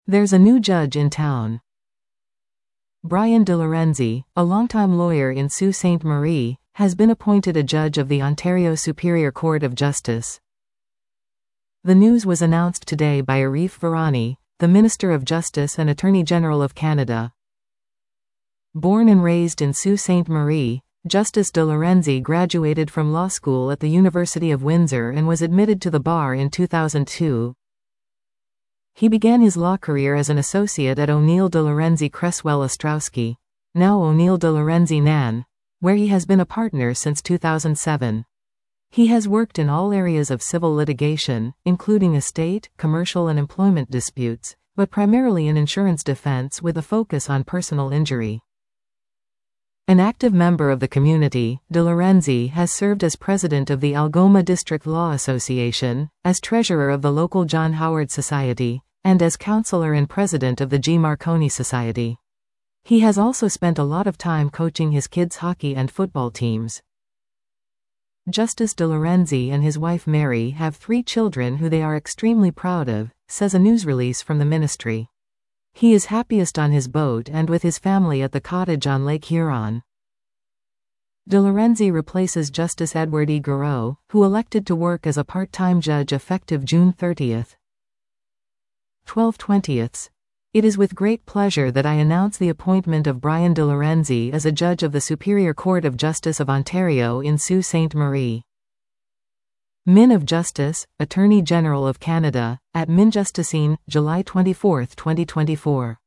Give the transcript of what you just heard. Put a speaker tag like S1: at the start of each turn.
S1: There's a new judge in town. Brian De Lorenzi, a longtime lawyer in Sault Ste. Marie, has been appointed a judge of the Ontario Superior Court of Justice. The news was announced today by Arif Virani, the Minister of Justice and Attorney General of Canada. Born and raised in Sault Ste. Marie, Justice De Lorenzi graduated from law school at the University of Windsor and was admitted to the bar in 2002. He began his law career as an associate at O'Neill De Lorenzi Cresswell Ostrowski, now O'Neill De Lorenzi Nan, where he has been a partner since 2007. He has worked in all areas of civil litigation, including estate, commercial and employment disputes, but primarily in insurance defense with a focus on personal injury. An active member of the community, De Lorenzi has served as president of the Algoma District Law Association, as treasurer of the local John Howard Society, and as counselor and president of the G. Marconi Society. He has also spent a lot of time coaching his kids' hockey and football teams. Justice De Lorenzi and his wife Mary have 3 children who they are extremely proud of, says a news release from the ministry. He is happiest on his boat and with his family at the cottage on Lake Huron. De Lorenzi replaces Justice Edward E. Garreau, who elected to work as a part-time judge effective June 30. 12/20. It is with great pleasure that I announce the appointment of Brian De Lorenzi as a judge of the Superior Court of Justice of Ontario in Sault Ste. Marie. Min of Justice, Attorney General of Canada, at Minjusticine, July 24, 2024.